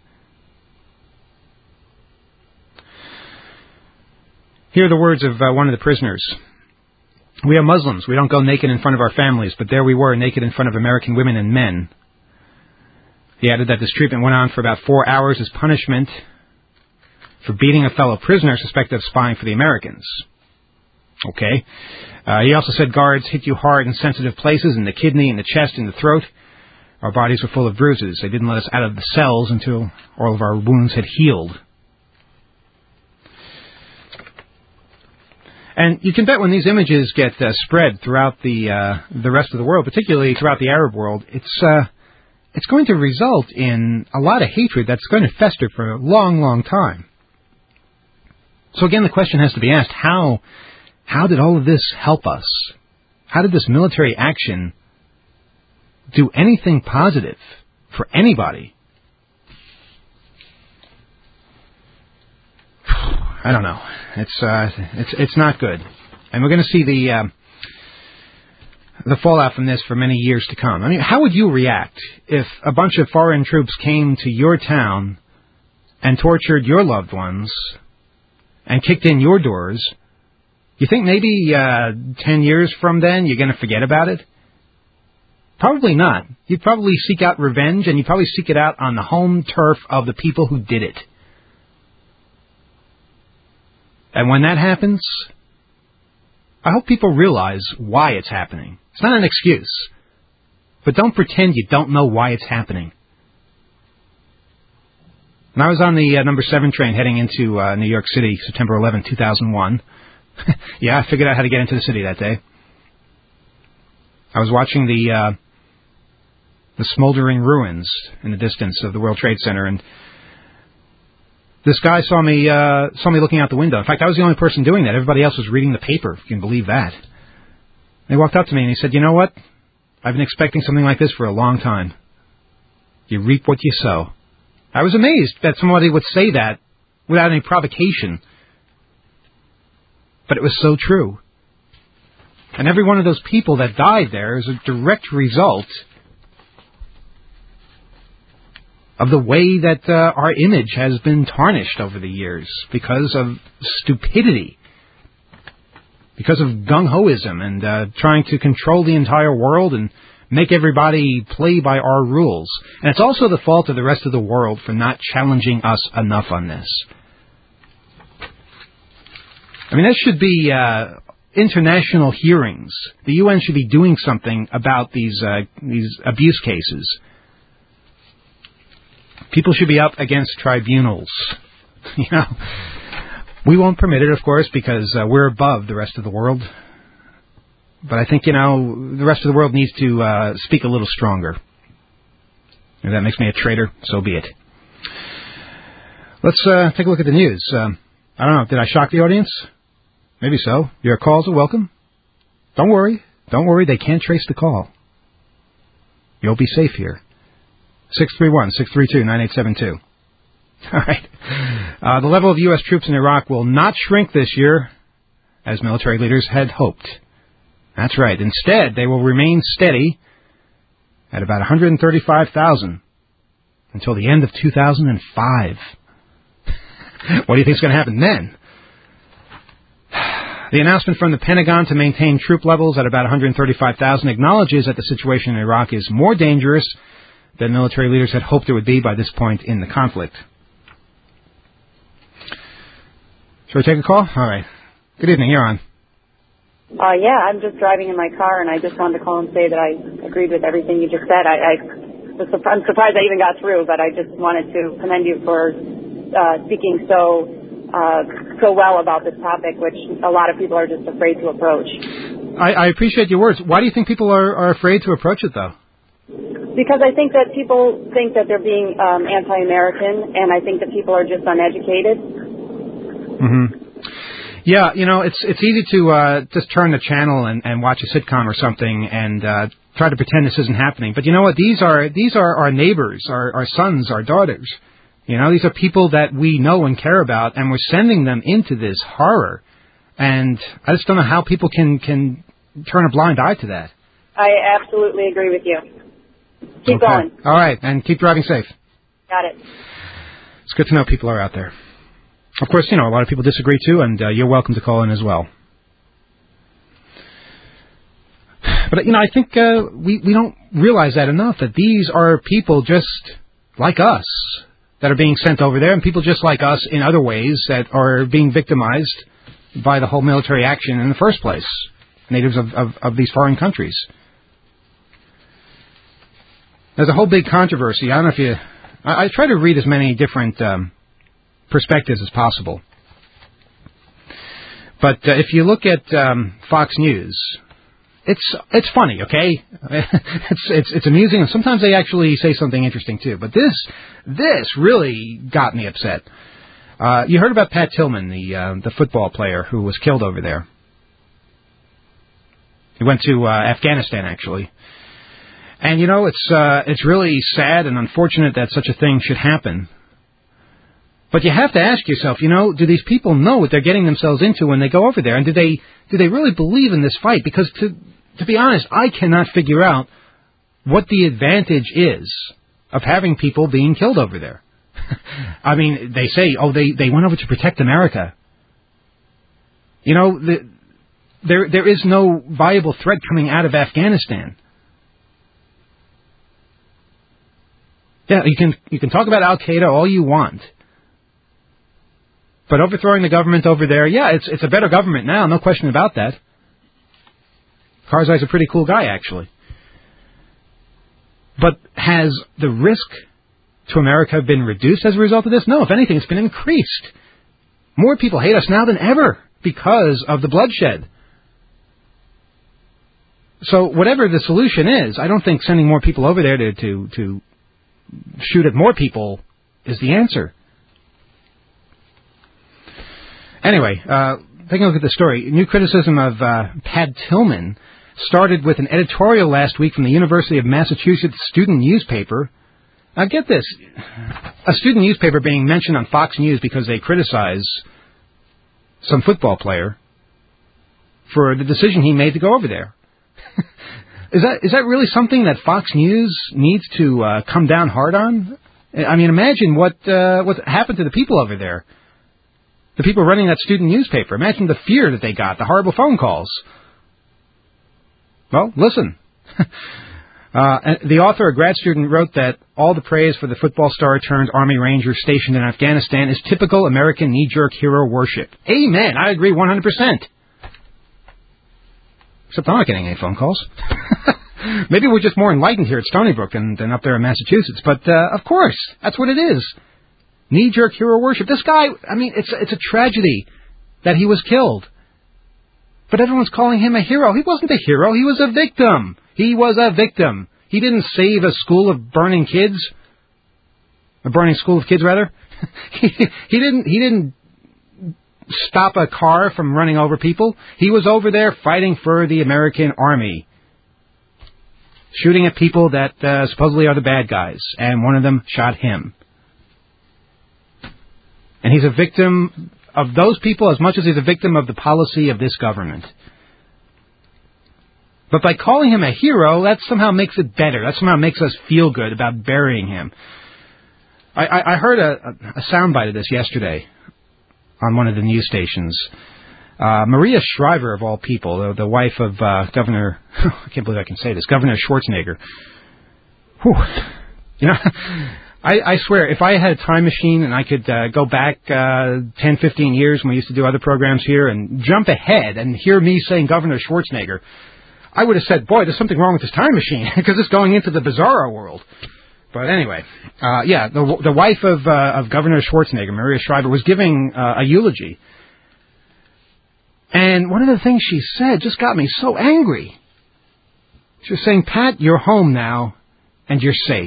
Here are the words of uh, one of the prisoners. We are Muslims. We don't go naked in front of our families, but there we were, naked in front of American women and men. He added that this treatment went on for about four hours as punishment for beating a fellow prisoner suspected of spying for the Americans. Okay. Uh, he also said guards hit you hard in sensitive places, in the kidney, in the chest, in the throat. Our bodies were full of bruises. They didn't let us out of the cells until all of our wounds had healed. And you can bet when these images get uh, spread throughout the uh, the rest of the world, particularly throughout the Arab world, it's uh, it's going to result in a lot of hatred that's going to fester for a long, long time. So again, the question has to be asked, how how did all of this help us? How did this military action do anything positive for anybody? I don't know. It's uh, it's it's not good, and we're going to see the uh, the fallout from this for many years to come. I mean, how would you react if a bunch of foreign troops came to your town and tortured your loved ones and kicked in your doors? You think maybe uh, ten years from then you're going to forget about it? Probably not. You'd probably seek out revenge, and you'd probably seek it out on the home turf of the people who did it. And when that happens, I hope people realize why it's happening. It's not an excuse. But don't pretend you don't know why it's happening. When I was on the uh, number seven train heading into uh, New York City, September eleventh, two thousand one, yeah, I figured out how to get into the city that day. I was watching the uh, the smoldering ruins in the distance of the World Trade Center, and this guy saw me uh, saw me looking out the window. In fact, I was the only person doing that. Everybody else was reading the paper, if you can believe that. He walked up to me and he said, "You know what? I've been expecting something like this for a long time. You reap what you sow." I was amazed that somebody would say that without any provocation. But it was so true. And every one of those people that died there is a direct result of the way that uh, our image has been tarnished over the years because of stupidity, because of gung-hoism and uh, trying to control the entire world and make everybody play by our rules. And it's also the fault of the rest of the world for not challenging us enough on this. I mean, this should be uh, international hearings. The U N should be doing something about these uh, these abuse cases. People should be up against tribunals. You know, we won't permit it, of course, because uh, we're above the rest of the world. But I think, you know, the rest of the world needs to uh, speak a little stronger. If that makes me a traitor, so be it. Let's uh, take a look at the news. Um, I don't know, did I shock the audience? Maybe so. Your calls are welcome. Don't worry. Don't worry. They can't trace the call. You'll be safe here. six three one, six three two, nine eight seven two. All right. Uh, the level of U S troops in Iraq will not shrink this year, as military leaders had hoped. That's right. Instead, they will remain steady at about one hundred thirty-five thousand until the end of two thousand five. What do you think is going to happen then? The announcement from the Pentagon to maintain troop levels at about one hundred thirty-five thousand acknowledges that the situation in Iraq is more dangerous than military leaders had hoped it would be by this point in the conflict. Shall we take a call? All right. Good evening. You're on. Uh, yeah, I'm just driving in my car, and I just wanted to call and say that I agreed with everything you just said. I, I was surprised, I'm surprised I even got through, but I just wanted to commend you for uh, speaking so uh, so well about this topic, which a lot of people are just afraid to approach. I, I appreciate your words. Why do you think people are, are afraid to approach it, though? Because I think that people think that they're being um, anti-American, and I think that people are just uneducated. Mm-hmm. Yeah, you know, it's it's easy to uh, just turn the channel and, and watch a sitcom or something and uh, try to pretend this isn't happening. But you know what? These are these are our neighbors, our, our sons, our daughters. You know, these are people that we know and care about, and we're sending them into this horror. And I just don't know how people can, can turn a blind eye to that. I absolutely agree with you. Keep okay. going. All right, and keep driving safe. Got it. It's good to know people are out there. Of course, you know, a lot of people disagree, too, and uh, you're welcome to call in as well. But, you know, I think uh, we, we don't realize that enough, that these are people just like us that are being sent over there, and people just like us in other ways that are being victimized by the whole military action in the first place, natives of, of, of these foreign countries. There's a whole big controversy. I don't know if you... I, I try to read as many different... Um, perspectives as possible. But uh, if you look at um, Fox News, it's it's funny, okay? it's it's it's amusing, and sometimes they actually say something interesting too. But this this really got me upset. Uh, you heard about Pat Tillman, the uh, the football player who was killed over there. He went to uh, Afghanistan, actually. And you know, it's uh, it's really sad and unfortunate that such a thing should happen. But you have to ask yourself, you know, do these people know what they're getting themselves into when they go over there? And do they do they really believe in this fight? Because to to be honest, I cannot figure out what the advantage is of having people being killed over there. I mean, they say, oh, they, they went over to protect America. You know, the, there there is no viable threat coming out of Afghanistan. Yeah, you can you can talk about Al-Qaeda all you want. But overthrowing the government over there, yeah, it's it's a better government now, no question about that. Karzai's a pretty cool guy, actually. But has the risk to America been reduced as a result of this? No, if anything, it's been increased. More people hate us now than ever because of the bloodshed. So whatever the solution is, I don't think sending more people over there to, to, to shoot at more people is the answer. Anyway, uh, taking a look at the story. New criticism of uh, Pat Tillman started with an editorial last week from the University of Massachusetts student newspaper. Now get this, a student newspaper being mentioned on Fox News because they criticize some football player for the decision he made to go over there. Is that is that really something that Fox News needs to uh, come down hard on? I mean, imagine what uh, what happened to the people over there. The people running that student newspaper. Imagine the fear that they got, the horrible phone calls. Well, listen. uh, the author, a grad student, wrote that all the praise for the football star turned Army Ranger stationed in Afghanistan is typical American knee-jerk hero worship. Amen. I agree one hundred percent. Except I'm not getting any phone calls. Maybe we're just more enlightened here at Stony Brook than, than up there in Massachusetts. But, uh, of course, that's what it is. Knee-jerk hero worship. This guy, I mean, it's it's a tragedy that he was killed. But everyone's calling him a hero. He wasn't a hero. He was a victim. He was a victim. He didn't save a school of burning kids. A burning school of kids, rather. he, he didn't. He didn't stop a car from running over people. He was over there fighting for the American army, shooting at people that uh, supposedly are the bad guys, and one of them shot him. And he's a victim of those people as much as he's a victim of the policy of this government. But by calling him a hero, that somehow makes it better. That somehow makes us feel good about burying him. I, I, I heard a, a soundbite of this yesterday on one of the news stations. Uh, Maria Shriver, of all people, the, the wife of uh, Governor, I can't believe I can say this, Governor Schwarzenegger. Whew. You know, I, I swear, if I had a time machine and I could uh, go back uh, ten, fifteen years when we used to do other programs here and jump ahead and hear me saying Governor Schwarzenegger, I would have said, boy, there's something wrong with this time machine because it's going into the bizarro world. But anyway, uh, yeah, the, the wife of, uh, of Governor Schwarzenegger, Maria Shriver, was giving uh, a eulogy. And one of the things she said just got me so angry. She was saying, Pat, you're home now, and you're safe.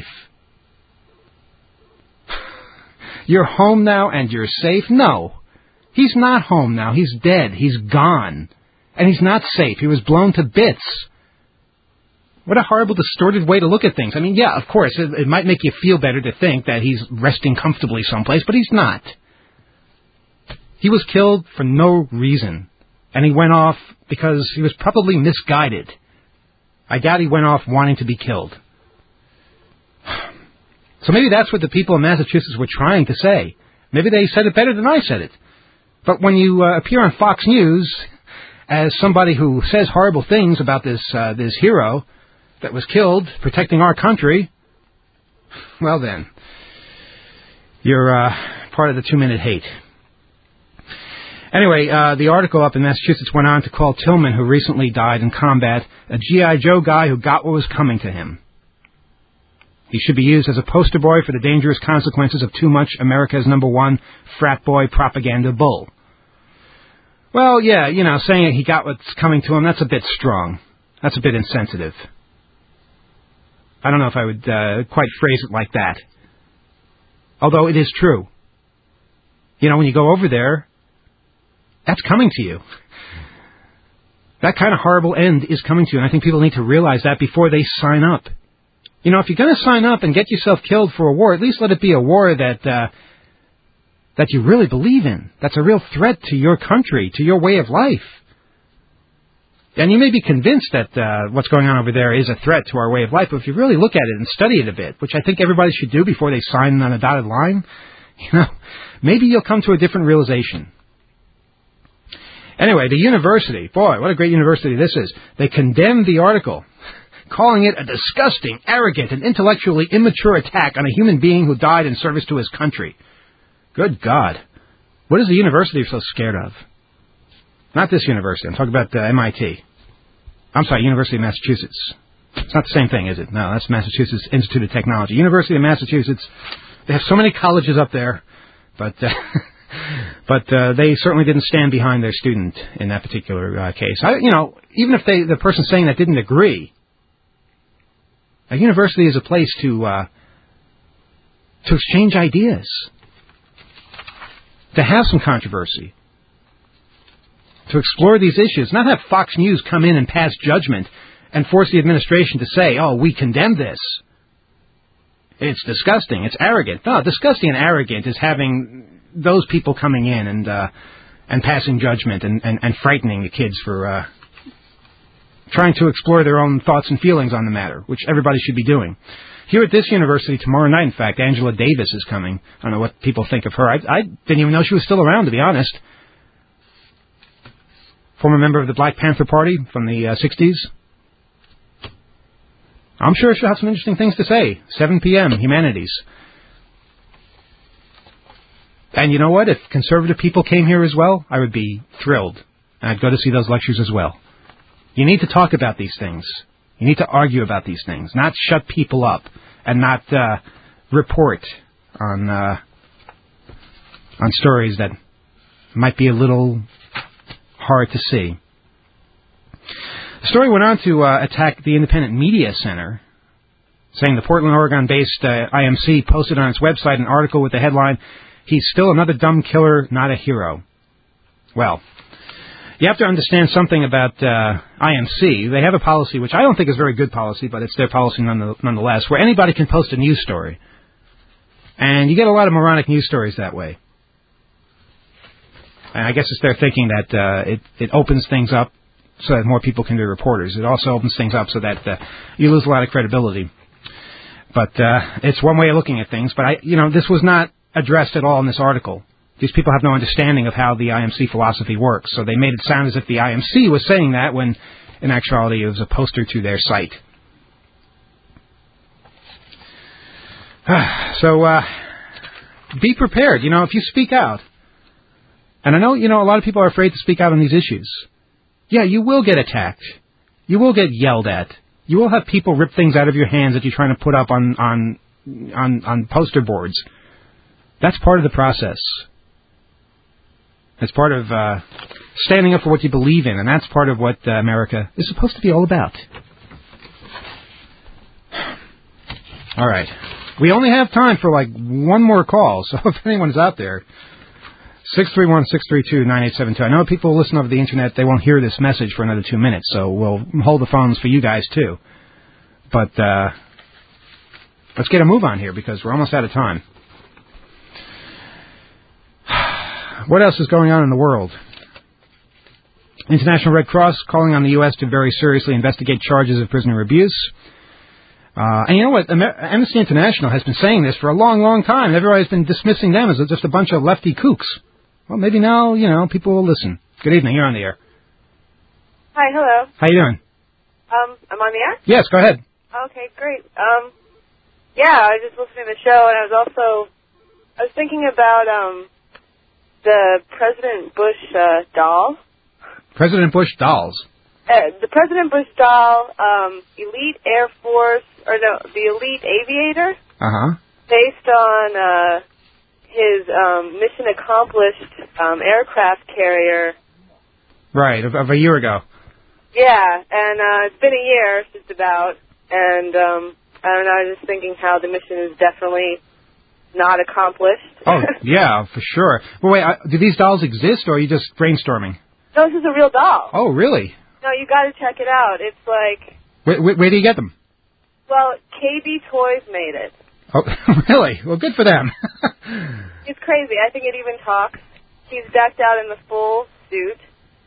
You're home now, and you're safe? No. He's not home now. He's dead. He's gone. And he's not safe. He was blown to bits. What a horrible, distorted way to look at things. I mean, yeah, of course, it, it might make you feel better to think that he's resting comfortably someplace, but he's not. He was killed for no reason. And he went off because he was probably misguided. I doubt he went off wanting to be killed. So maybe that's what the people in Massachusetts were trying to say. Maybe they said it better than I said it. But when you uh, appear on Fox News as somebody who says horrible things about this uh, this hero that was killed protecting our country, well then, you're uh, part of the two-minute hate. Anyway, uh, the article up in Massachusetts went on to call Tillman, who recently died in combat, a G I. Joe guy who got what was coming to him. He should be used as a poster boy for the dangerous consequences of too much America's number one frat boy propaganda bull. Well, yeah, you know, saying he got what's coming to him, that's a bit strong. That's a bit insensitive. I don't know if I would uh, quite phrase it like that. Although it is true. You know, when you go over there, that's coming to you. That kind of horrible end is coming to you, and I think people need to realize that before they sign up. You know, if you're going to sign up and get yourself killed for a war, at least let it be a war that uh, that you really believe in. That's a real threat to your country, to your way of life. And you may be convinced that uh, what's going on over there is a threat to our way of life, but if you really look at it and study it a bit, which I think everybody should do before they sign on a dotted line, you know, maybe you'll come to a different realization. Anyway, the university, boy, what a great university this is. They condemned the article, calling it a disgusting, arrogant, and intellectually immature attack on a human being who died in service to his country. Good God. What is the university so scared of? Not this university. I'm talking about uh, M I T. I'm sorry, University of Massachusetts. It's not the same thing, is it? No, that's Massachusetts Institute of Technology. University of Massachusetts, they have so many colleges up there, but uh, but uh, they certainly didn't stand behind their student in that particular uh, case. I, you know, even if they, the person saying that didn't agree, a university is a place to uh, to exchange ideas, to have some controversy, to explore these issues, not have Fox News come in and pass judgment and force the administration to say, oh, we condemn this. It's disgusting. It's arrogant. No, disgusting and arrogant is having those people coming in and uh, and passing judgment and, and, and frightening the kids for uh, trying to explore their own thoughts and feelings on the matter, which everybody should be doing. Here at this university tomorrow night, in fact, Angela Davis is coming. I don't know what people think of her. I, I didn't even know she was still around, to be honest. Former member of the Black Panther Party from the uh, sixties. I'm sure she'll have some interesting things to say. seven p.m., Humanities. And you know what? If conservative people came here as well, I would be thrilled. And I'd go to see those lectures as well. You need to talk about these things. You need to argue about these things, not shut people up and not uh, report on uh, on stories that might be a little hard to see. The story went on to uh, attack the Independent Media Center, saying the Portland, Oregon-based uh, I M C posted on its website an article with the headline, "He's still another dumb killer, not a hero." Well, you have to understand something about uh, I M C. They have a policy, which I don't think is a very good policy, but it's their policy nonetheless, where anybody can post a news story. And you get a lot of moronic news stories that way. And I guess it's their thinking that uh, it, it opens things up so that more people can be reporters. It also opens things up so that uh, you lose a lot of credibility. But uh, it's one way of looking at things. But, I, you know, this was not addressed at all in this article. These people have no understanding of how the I M C philosophy works. So they made it sound as if the I M C was saying that when, in actuality, it was a poster to their site. So uh, be prepared. You know, if you speak out, and I know, you know, a lot of people are afraid to speak out on these issues. Yeah, you will get attacked. You will get yelled at. You will have people rip things out of your hands that you're trying to put up on on on, on poster boards. That's part of the process. It's part of uh, standing up for what you believe in, and that's part of what uh, America is supposed to be all about. All right. We only have time for, like, one more call, so if anyone's out there, six three one, six three two, nine eight seven two. I know people who listen over the Internet, they won't hear this message for another two minutes, so we'll hold the phones for you guys, too. But uh, let's get a move on here, because we're almost out of time. What else is going on in the world? International Red Cross calling on the U S to very seriously investigate charges of prisoner abuse. Uh, and you know what? Amer- Amnesty International has been saying this for a long, long time. Everybody's been dismissing them as just a bunch of lefty kooks. Well, maybe now, you know, people will listen. Good evening. You're on the air. Hi, hello. How you doing? Um, I'm on the air? Yes, go ahead. Okay, great. Um, yeah, I was just listening to the show, and I was also, I was thinking about, um, the President Bush, uh, doll. President Bush dolls. Uh, the President Bush doll, um, Elite Air Force, or no, the Elite Aviator. Uh-huh. Based on, uh, his, um, mission accomplished, um, aircraft carrier. Right, of, of a year ago. Yeah, and, uh, it's been a year, just about, and, um, I don't know, I was just thinking how the mission is definitely not accomplished. Oh, yeah, for sure. Well, wait, uh, do these dolls exist, or are you just brainstorming? No, this is a real doll. Oh, really? No, you got to check it out. It's like... Where, where, where do you get them? Well, K B Toys made it. Oh, really? Well, good for them. It's crazy. I think it even talks. He's decked out in the full suit.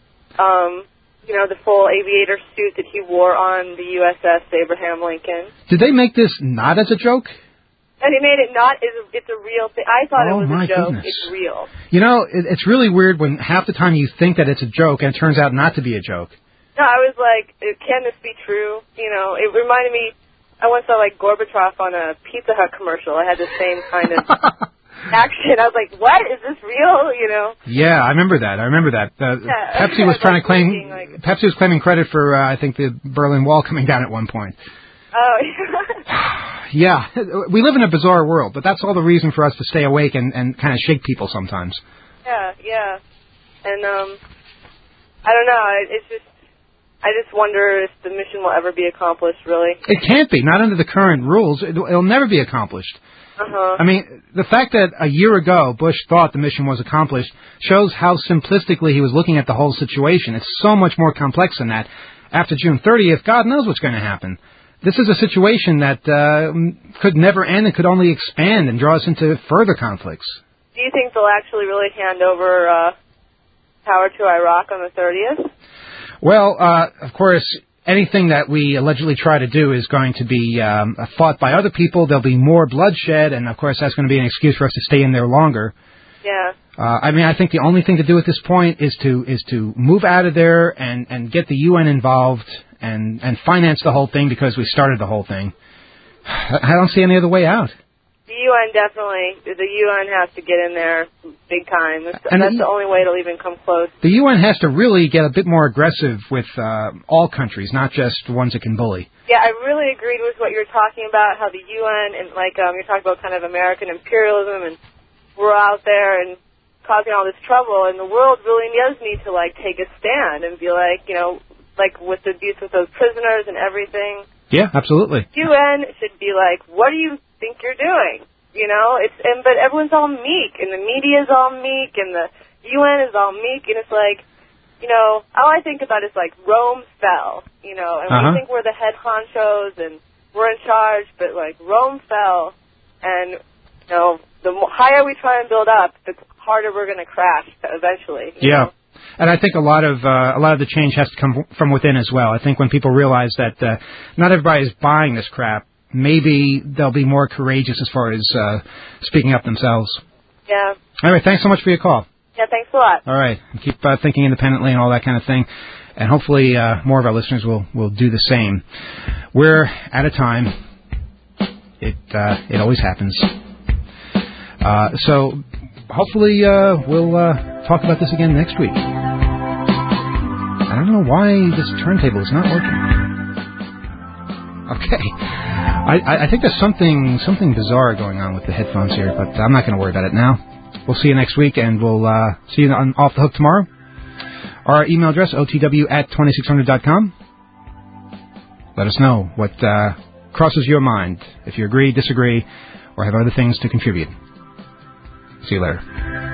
Um, you know, the full aviator suit that he wore on the U S S Abraham Lincoln. Did they make this not as a joke? And he made it not, it's a real thing. I thought oh, it was my a joke. Goodness. It's real. You know, it, it's really weird when half the time you think that it's a joke and it turns out not to be a joke. No, I was like, can this be true? You know, it reminded me, I once saw like Gorbachev on a Pizza Hut commercial. I had the same kind of action. I was like, what? Is this real? You know? Yeah, I remember that. I remember that. Uh, yeah, Pepsi was trying to claim, thinking, like, Pepsi was claiming credit for, uh, I think, the Berlin Wall coming down at one point. Oh, yeah. We live in a bizarre world, but that's all the reason for us to stay awake and, and kind of shake people sometimes. Yeah, yeah. And, um, I don't know. It's just, I just wonder if the mission will ever be accomplished, really. It can't be. Not under the current rules. It, it'll never be accomplished. Uh-huh. I mean, the fact that a year ago Bush thought the mission was accomplished shows how simplistically he was looking at the whole situation. It's so much more complex than that. After June thirtieth, God knows what's going to happen. This is a situation that uh, could never end and could only expand and draw us into further conflicts. Do you think they'll actually really hand over uh, power to Iraq on the thirtieth? Well, uh, of course, anything that we allegedly try to do is going to be um, fought by other people. There'll be more bloodshed, and, of course, that's going to be an excuse for us to stay in there longer. Yeah. Uh, I mean, I think the only thing to do at this point is to is to move out of there and, and get the U N involved and, and finance the whole thing because we started the whole thing. I don't see any other way out. The U N definitely, the U N has to get in there big time. That's, And that's the, the only way it'll even come close. The U N has to really get a bit more aggressive with uh, all countries, not just ones it can bully. Yeah, I really agreed with what you were talking about, how the U N, and like um, you're talking about kind of American imperialism, and we're out there and causing all this trouble, and the world really does need to, like, take a stand and be like, you know, like with the abuse with those prisoners and everything. Yeah, absolutely. U N should be like, what do you think you're doing? You know, it's and but everyone's all meek, and the media's all meek, and the the U N is all meek, and it's like, you know, all I think about is like Rome fell, you know, and uh-huh. we think we're the head honchos and we're in charge, but like Rome fell, and you know, the higher we try and build up, the harder we're going to crash eventually. You yeah. know? And I think a lot of uh, a lot of the change has to come from within as well. I think when people realize that uh, not everybody is buying this crap, maybe they'll be more courageous as far as uh, speaking up themselves. Yeah. Anyway, thanks so much for your call. Yeah, thanks a lot. All right. Keep uh, thinking independently and all that kind of thing. And hopefully uh, more of our listeners will, will do the same. We're out of time. It uh, it always happens. Uh, so hopefully uh, we'll uh, talk about this again next week. I don't know why this turntable is not working. Okay. I, I think there's something something bizarre going on with the headphones here, but I'm not going to worry about it now. We'll see you next week, and we'll uh, see you on Off the Hook tomorrow. Our email address, O T W at twenty-six hundred dot com. Let us know what uh, crosses your mind, if you agree, disagree, or have other things to contribute. See you later.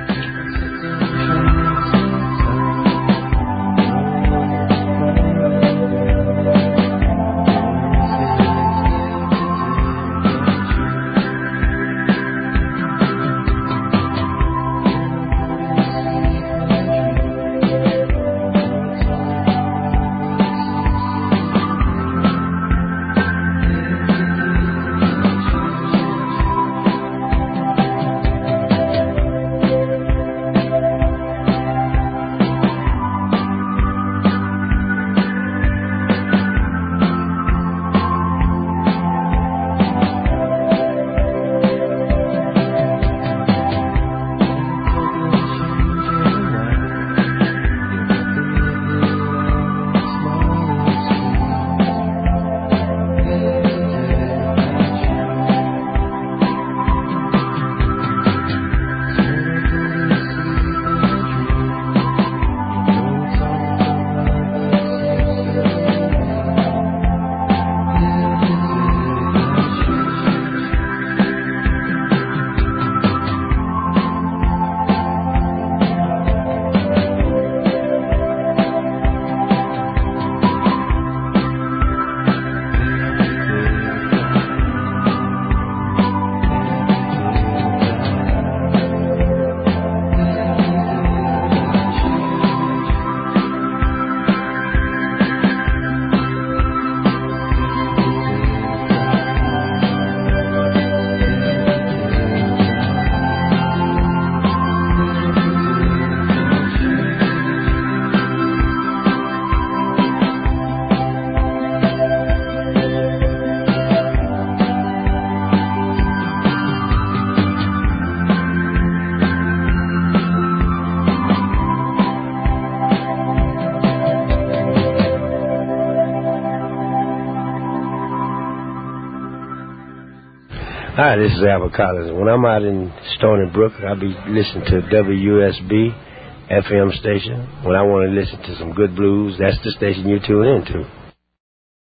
Hi, this is Albert Collins. When I'm out in Stony Brook, I'll be listening to W S B F M station. When I want to listen to some good blues, that's the station you tune into.